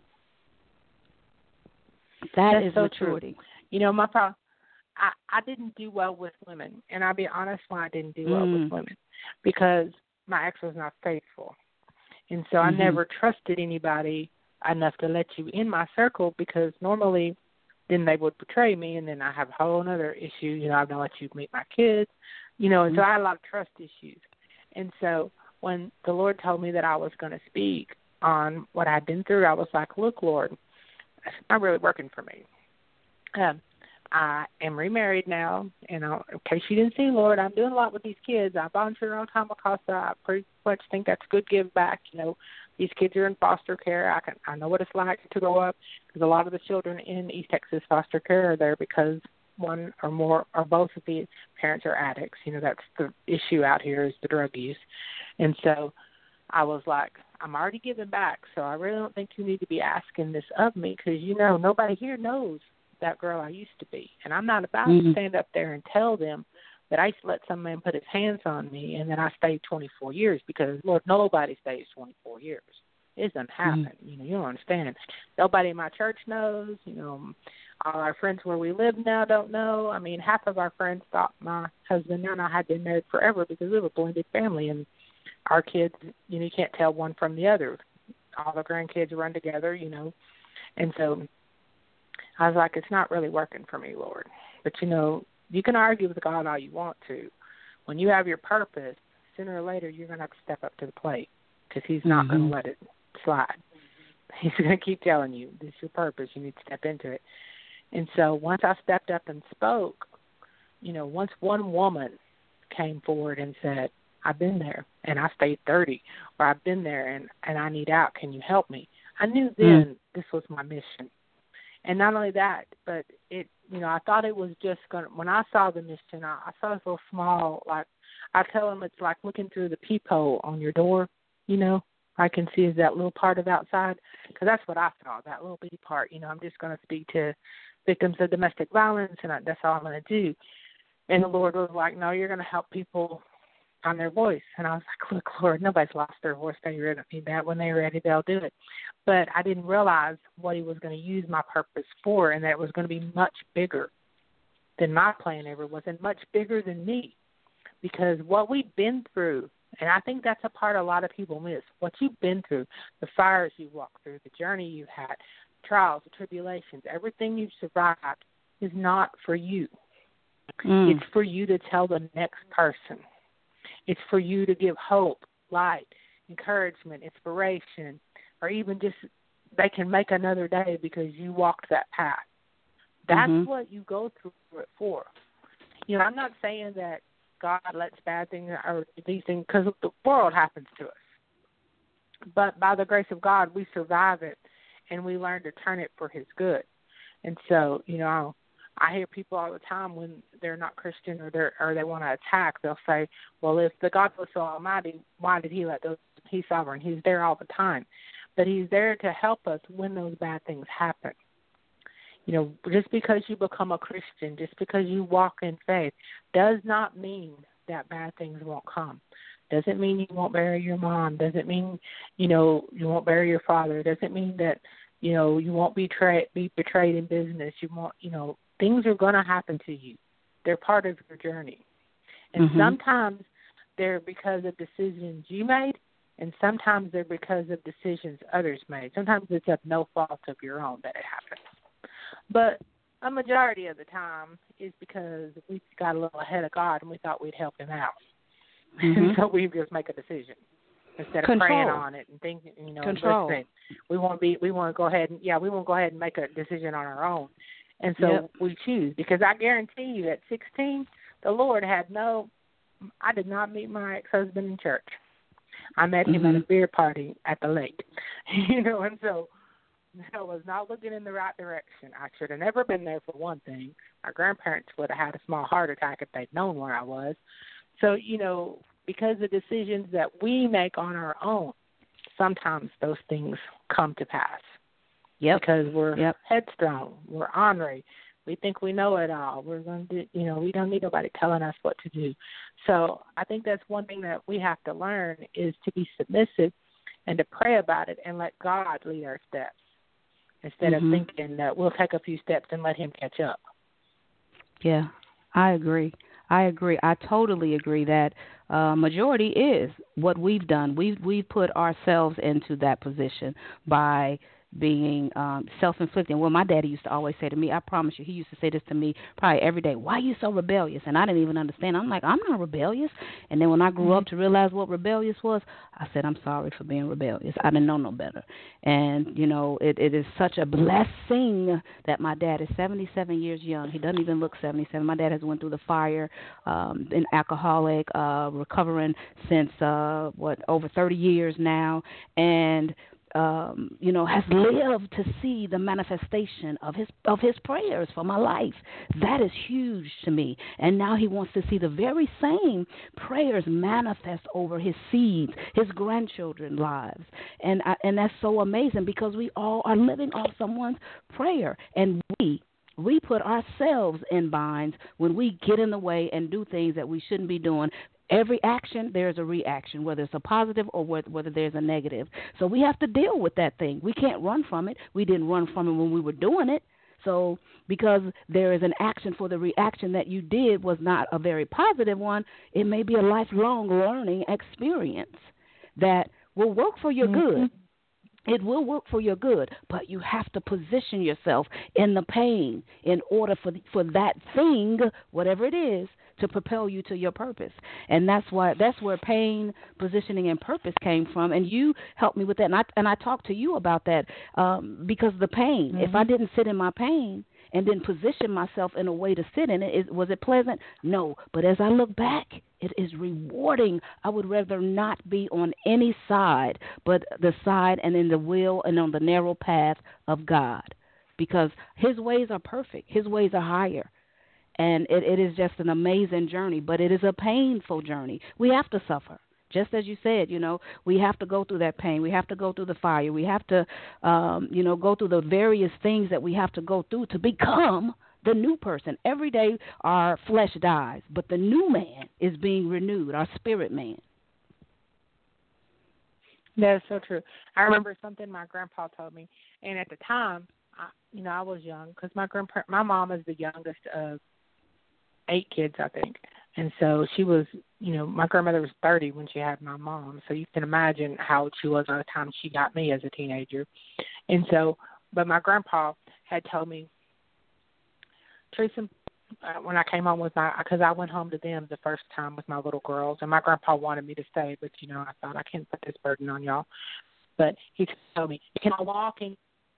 That that's is so maturity. True. You know, my problem, I, I didn't do well with women. And I'll be honest why I didn't do well mm. with women. Because my ex was not faithful. And so mm-hmm. I never trusted anybody enough to let you in my circle, because normally then they would betray me, and then I have a whole other issue. You know, I'm going to let you meet my kids. You know, and mm-hmm. so I had a lot of trust issues. And so when the Lord told me that I was going to speak on what I'd been through, I was like, look, Lord, it's not really working for me. Um, I am remarried now, and I'll, in case you didn't see, Lord, I'm doing a lot with these kids. I volunteer on time with CASA. I pretty much think that's good give back. You know, these kids are in foster care. I can I know what it's like to grow up, because a lot of the children in East Texas foster care are there because one or more or both of the parents are addicts. You know, that's the issue out here, is the drug use. And so I was like, I'm already giving back, so I really don't think you need to be asking this of me, because, you know, nobody here knows that girl I used to be. And I'm not about mm-hmm. to stand up there and tell them that I used to let some man put his hands on me and then I stayed twenty-four years, because, Lord, nobody stays twenty-four years. It doesn't happen. Mm-hmm. You know, you don't understand. Nobody in my church knows. You know, all our friends where we live now don't know. I mean, half of our friends thought my husband and I had been married forever, because we were a blended family, and our kids, you know, you can't tell one from the other. All the grandkids run together, you know. And so I was like, it's not really working for me, Lord. But, you know, you can argue with God all you want to. When you have your purpose, sooner or later you're going to have to step up to the plate, because he's not mm-hmm. going to let it slide. He's going to keep telling you, this is your purpose. You need to step into it. And so once I stepped up and spoke, you know, once one woman came forward and said, I've been there and I stayed thirty, or I've been there and, and I need out. Can you help me? I knew then mm. this was my mission. And not only that, but it, you know, I thought it was just going to, when I saw the mission, I, I saw this little small, like, I tell them it's like looking through the peephole on your door, you know, I can see is that little part of outside, because that's what I saw, that little bitty part. You know, I'm just going to speak to victims of domestic violence, and I, that's all I'm going to do. And the Lord was like, no, you're going to help people on their voice. And I was like, look, Lord, nobody's lost their voice. They really need that. When they're ready, they'll do it. But I didn't realize what he was going to use my purpose for, and that it was going to be much bigger than my plan ever was, and much bigger than me. Because what we've been through, and I think that's a part a lot of people miss, what you've been through, the fires you walked through, the journey you've had, trials, the tribulations, everything you've survived is not for you. Mm. It's for you to tell the next person. It's for you to give hope, light, encouragement, inspiration, or even just they can make another day because you walked that path. That's mm-hmm. what you go through it for. You know, I'm not saying that God lets bad things or these things, because the world happens to us. But by the grace of God, we survive it, and we learn to turn it for his good. And so, you know, I hear people all the time when they're not Christian or they or they want to attack, they'll say, well, if the God was so almighty, why did he let those, he's sovereign, he's there all the time. But he's there to help us when those bad things happen. You know, just because you become a Christian, just because you walk in faith, does not mean that bad things won't come. Doesn't mean you won't bury your mom. Doesn't mean, you know, you won't bury your father. Doesn't mean that, you know, you won't be, tra- be betrayed in business. You won't, you know, things are going to happen to you. They're part of your journey. And mm-hmm. sometimes they're because of decisions you made, and sometimes they're because of decisions others made. Sometimes it's of no fault of your own that it happens. But a majority of the time is because we got a little ahead of God and we thought we'd help him out. Mm-hmm. And so we just make a decision instead of Control. praying on it and thinking, you know, Control. listening. We want to be, we want to go ahead and, yeah, we want to go ahead and make a decision on our own. And so yep. we choose, because I guarantee you at sixteen, the Lord had no, I did not meet my ex-husband in church. I met him mm-hmm. at a beer party at the lake, you know, and so I was not looking in the right direction. I should have never been there, for one thing. My grandparents would have had a small heart attack if they'd known where I was. So, you know, because the decisions that we make on our own, sometimes those things come to pass. Yep. Because we're yep. headstrong, we're ornery, we think we know it all. We're going to, do, you know, we don't need nobody telling us what to do. So I think that's one thing that we have to learn, is to be submissive and to pray about it and let God lead our steps, instead mm-hmm. of thinking that we'll take a few steps and let him catch up. Yeah, I agree. I agree. I totally agree that uh, majority is what we've done. We've, we've put ourselves into that position by being um, self-inflicted. Well, my daddy used to always say to me, I promise you, he used to say this to me probably every day, why are you so rebellious? And I didn't even understand. I'm like, I'm not rebellious. And then when I grew up to realize what rebellious was, I said, I'm sorry for being rebellious. I didn't know no better. And, you know, it, it is such a blessing that my dad is seventy-seven years young. He doesn't even look seventy-seven. My dad has went through the fire, um, been alcoholic, uh, recovering since, uh, what, over thirty years now. And Um, you know, has lived to see the manifestation of his of his prayers for my life. That is huge to me. And now he wants to see the very same prayers manifest over his seeds, his grandchildren's lives. And I, and that's so amazing, because we all are living off someone's prayer. And we we put ourselves in binds when we get in the way and do things that we shouldn't be doing. Every action, there's a reaction, whether it's a positive or whether there's a negative. So we have to deal with that thing. We can't run from it. We didn't run from it when we were doing it. So because there is an action for the reaction that you did was not a very positive one, it may be a lifelong learning experience that will work for your mm-hmm. good. It will work for your good, but you have to position yourself in the pain in order for for that thing, whatever it is, to propel you to your purpose. And that's why that's where pain, positioning, and purpose came from. And you helped me with that. And I and I talked to you about that um, because the pain. Mm-hmm. If I didn't sit in my pain and then position myself in a way to sit in it, is, was it pleasant? No. But as I look back, it is rewarding. I would rather not be on any side but the side and in the will and on the narrow path of God, because his ways are perfect. His ways are higher. And it, it is just an amazing journey, but it is a painful journey. We have to suffer. Just as you said, you know, we have to go through that pain. We have to go through the fire. We have to, um, you know, go through the various things that we have to go through to become the new person. Every day our flesh dies, but the new man is being renewed, our spirit man. That is so true. I remember something my grandpa told me, and at the time, I, you know, I was young, because my grandpa, my mom is the youngest of eight kids, I think. And so she was, you know, my grandmother was thirty when she had my mom. So you can imagine how old she was by the time she got me as a teenager. And so, but my grandpa had told me, Teresa, uh, when I came home with my, because I went home to them the first time with my little girls, and my grandpa wanted me to stay, but, you know, I thought, I can't put this burden on y'all. But he told me, you cannot walk in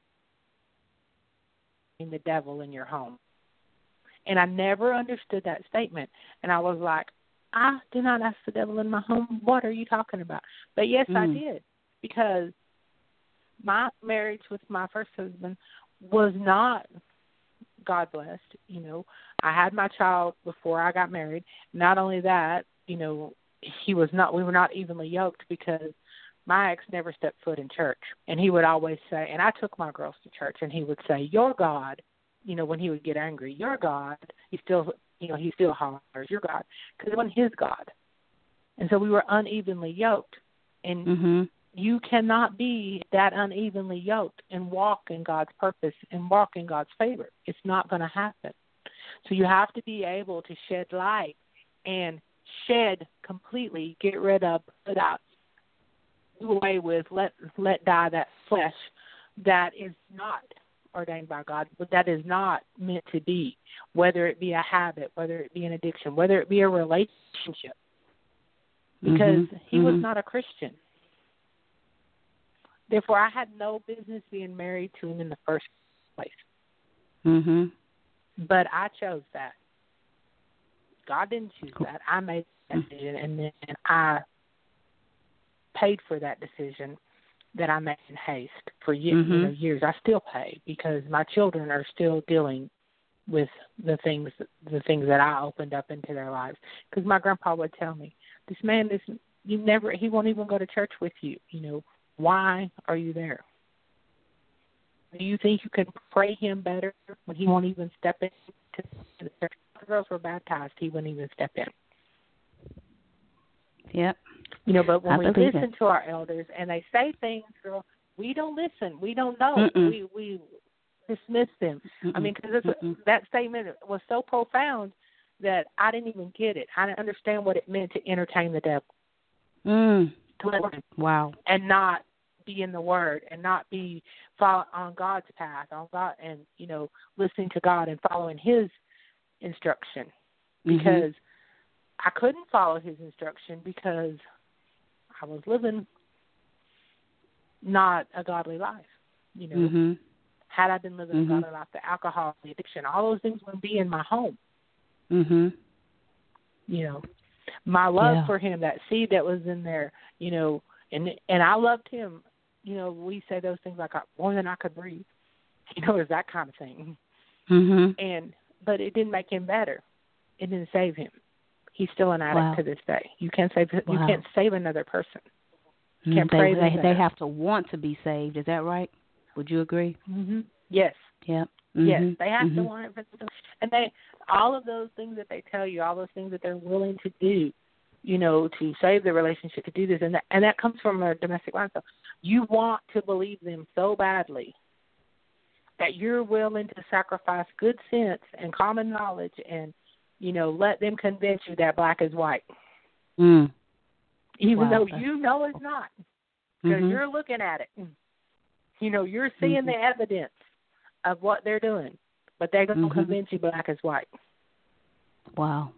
the devil in your home. And I never understood that statement. And I was like, I do not ask the devil in my home. What are you talking about? But, yes, mm. I did, because my marriage with my first husband was not God-blessed. You know, I had my child before I got married. Not only that, you know, he was not, we were not evenly yoked, because my ex never stepped foot in church. And he would always say, and I took my girls to church, and he would say, your God, you know, when he would get angry, your God, he still, you know, he still hollers, your God, because it wasn't his God. And so we were unevenly yoked. And mm-hmm. you cannot be that unevenly yoked and walk in God's purpose and walk in God's favor. It's not going to happen. So you have to be able to shed light and shed completely, get rid of, put out, do away with, let let die that flesh that is not ordained by God, but that is not meant to be, whether it be a habit, whether it be an addiction, whether it be a relationship. because mm-hmm. he mm-hmm. was not a Christian. Therefore, I had no business being married to him in the first place. Mm-hmm. But I chose that. God didn't choose that. I made that decision, and then I paid for that decision that I made in haste for years. Mm-hmm. You know, years. I still pay because my children are still dealing with the things, the things that I opened up into their lives. Because my grandpa would tell me, "This man, this you never. He won't even go to church with you. You know, why are you there? Do you think you can pray him better when he won't even step into the church? The girls were baptized. He wouldn't even step in." Yep. You know, but when I we listen it. to our elders and they say things, girl, we don't listen. We don't know. Mm-mm. We we dismiss them. Mm-mm. I mean, because that statement was so profound that I didn't even get it. I didn't understand what it meant to entertain the devil. Mm. To wow. And not be in the Word and not be follow, on God's path, on God, and you know, listening to God and following His instruction. Because mm-hmm. I couldn't follow His instruction because I was living not a godly life. You know, mm-hmm. had I been living mm-hmm. a godly life, the alcohol, the addiction, all those things wouldn't be in my home. Mm-hmm. You know, my love yeah. for him, that seed that was in there, you know, and and I loved him. You know, we say those things like more than I could breathe. You know, it's that kind of thing. Mm-hmm. And but it didn't make him better. It didn't save him. He's still an addict wow. to this day. You can't save wow. you can't save another person. You mm, can't they, pray they, them they have to want to be saved. Is that right? Would you agree? Mm-hmm. Yes. Yeah. Mm-hmm. Yes, they have mm-hmm. to want it for them. And they all of those things that they tell you, all those things that they're willing to do, you know, to save the relationship, to do this, and that, and that comes from a domestic violence. So you want to believe them so badly that you're willing to sacrifice good sense and common knowledge and, you know, let them convince you that black is white. Mm. Even wow. though you know it's not, because mm-hmm. you're looking at it. You know, you're seeing mm-hmm. the evidence of what they're doing, but they're going to mm-hmm. convince you black is white. Wow.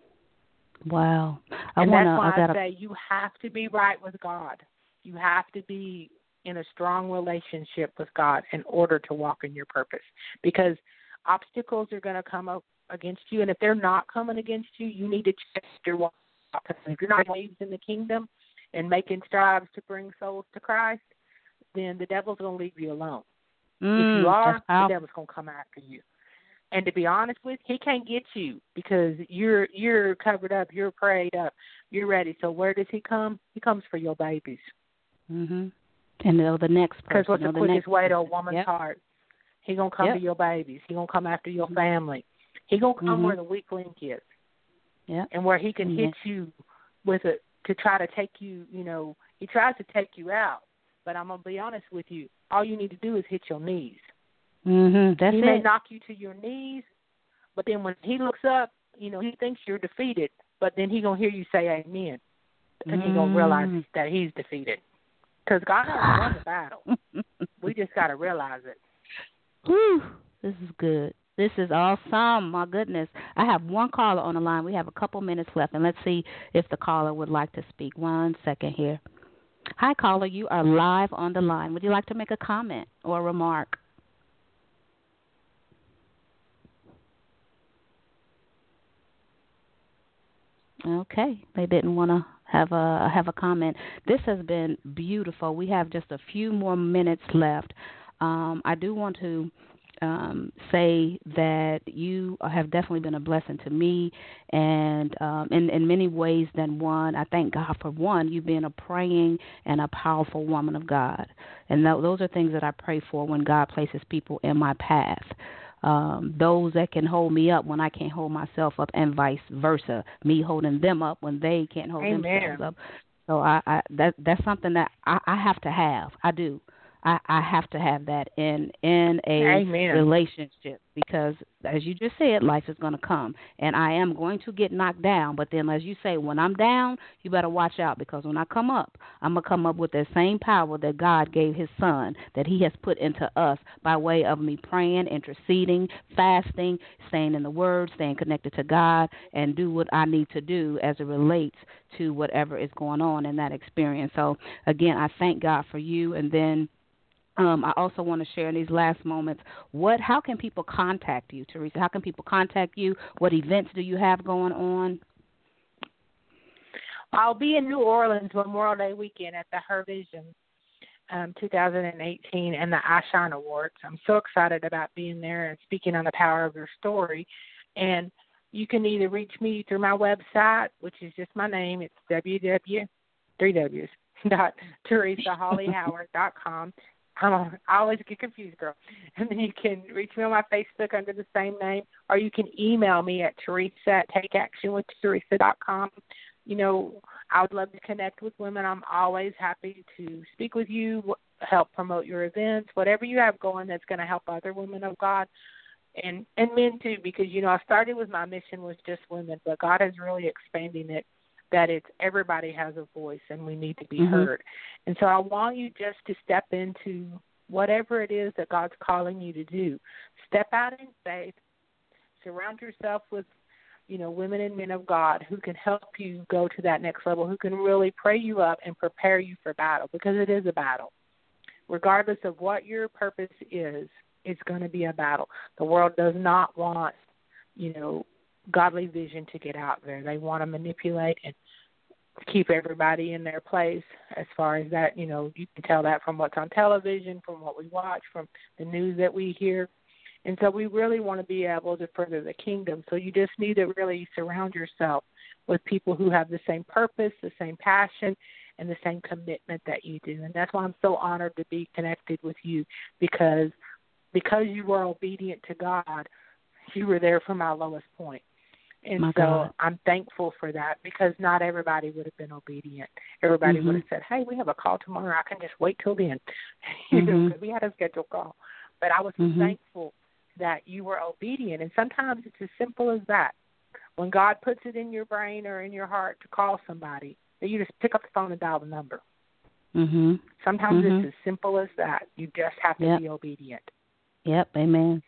Wow. I and wanna, that's why I, gotta... I say you have to be right with God. You have to be in a strong relationship with God in order to walk in your purpose, because obstacles are going to come up against you, and if they're not coming against you, you need to check your walk. Because if you're not waves in the kingdom and making strides to bring souls to Christ, then the devil's going to leave you alone. Mm, if you are, the devil's going to come after you. And to be honest with you, he can't get you because you're you're covered up, you're prayed up, you're ready. So where does he come? He comes for your babies. Mhm. And the, the next person. Because what's the, the quickest way to a person. woman's yep. heart? He gonna come yep. to your babies. He gonna come after your family. He gonna come mm-hmm. where the weak link is. Yeah. And where he can mm-hmm. hit you with it to try to take you. You know, he tries to take you out. But I'm gonna be honest with you. All you need to do is hit your knees. Mhm. That's he it. He may knock you to your knees, but then when he looks up, you know, he thinks you're defeated. But then he gonna hear you say amen, and mm. he gonna realize that he's defeated. Because God has won the battle. We just got to realize it. Whew. This is good. This is awesome. My goodness. I have one caller on the line. We have a couple minutes left, and let's see if the caller would like to speak. One second here. Hi, caller. You are live on the line. Would you like to make a comment or a remark? Okay. They didn't want to have a have a comment. This has been beautiful. We have just a few more minutes left. Um, I do want to um, say that you have definitely been a blessing to me, and um, in, in many ways than one. I thank God for one, you being a praying and a powerful woman of God. And th- those are things that I pray for when God places people in my path. Um, those that can hold me up when I can't hold myself up, and vice versa. Me holding them up when they can't hold Amen. themselves up. So I, I that that's something that I, I have to have. I do. I, I have to have that in in a Amen. relationship because, as you just said, life is going to come, and I am going to get knocked down. But then, as you say, when I'm down, you better watch out because when I come up, I'm gonna come up with that same power that God gave His Son, that He has put into us by way of me praying, interceding, fasting, staying in the Word, staying connected to God, and do what I need to do as it relates to whatever is going on in that experience. So, again, I thank God for you, and then. Um, I also want to share in these last moments, what, how can people contact you, Teresa? How can people contact you? What events do you have going on? I'll be in New Orleans Memorial Day weekend at the Her Vision um, two thousand eighteen and the I Shine Awards. I'm so excited about being there and speaking on the power of your story. And you can either reach me through my website, which is just my name. It's www, three W's, dot teresa holly howard dot com. I always get confused, girl. And then you can reach me on my Facebook under the same name, or you can email me at Teresa at take action with teresa dot com. You know, I would love to connect with women. I'm always happy to speak with you, help promote your events, whatever you have going that's going to help other women of God and, and men too, because, you know, I started with my mission was just women, but God is really expanding it. That it's everybody has a voice and we need to be mm-hmm. heard. And so I want you just to step into whatever it is that God's calling you to do. Step out in faith. Surround yourself with, you know, women and men of God who can help you go to that next level, who can really pray you up and prepare you for battle, because it is a battle. Regardless of what your purpose is, it's going to be a battle. The world does not want, you know, godly vision to get out there. They want to manipulate and keep everybody in their place as far as that, you know, you can tell that from what's on television, from what we watch, from the news that we hear. And so we really want to be able to further the kingdom. So you just need to really surround yourself with people who have the same purpose, the same passion, and the same commitment that you do. And that's why I'm so honored to be connected with you, because because you were obedient to God, you were there from my lowest point. And My so God. I'm thankful for that, because not everybody would have been obedient. Everybody mm-hmm. would have said, hey, we have a call tomorrow. I can just wait till then, you mm-hmm. know, because we had a scheduled call. But I was mm-hmm. thankful that you were obedient. And sometimes it's as simple as that. When God puts it in your brain or in your heart to call somebody, that you just pick up the phone and dial the number. Mm-hmm. Sometimes mm-hmm. it's as simple as that. You just have to yep. be obedient. Yep, amen.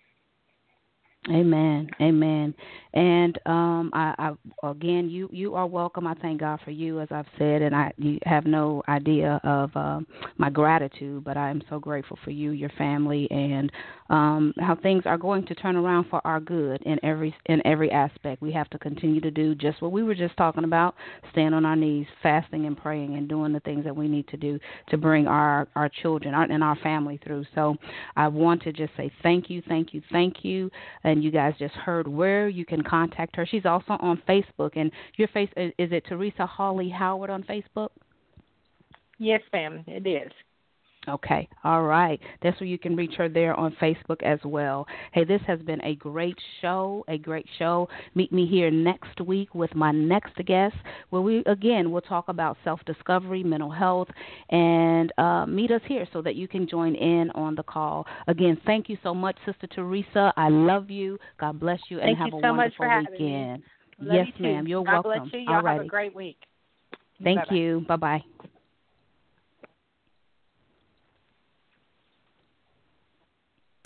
Amen. Amen. And um, I, I again, you, you are welcome. I thank God for you, as I've said, and I you have no idea of um, my gratitude, but I am so grateful for you, your family, and um, how things are going to turn around for our good in every in every aspect. We have to continue to do just what we were just talking about: stand on our knees, fasting and praying, and doing the things that we need to do to bring our our children and our family through. So I want to just say thank you, thank you, thank you. And you guys just heard where you can contact her. She's also on Facebook. And your face, is it Teresa Holly Howard on Facebook? Yes, ma'am, it is. Okay. All right. That's where you can reach her there on Facebook as well. Hey, this has been a great show, a great show. Meet me here next week with my next guest, where we, again, will talk about self-discovery, mental health, and uh, meet us here so that you can join in on the call. Again, thank you so much, Sister Teresa. I love you. God bless you, and thank have you a so wonderful much for weekend. Love yes, you ma'am. too. You're God welcome. bless you. Y'all All have a great week. Thank Bye-bye. you. Bye-bye.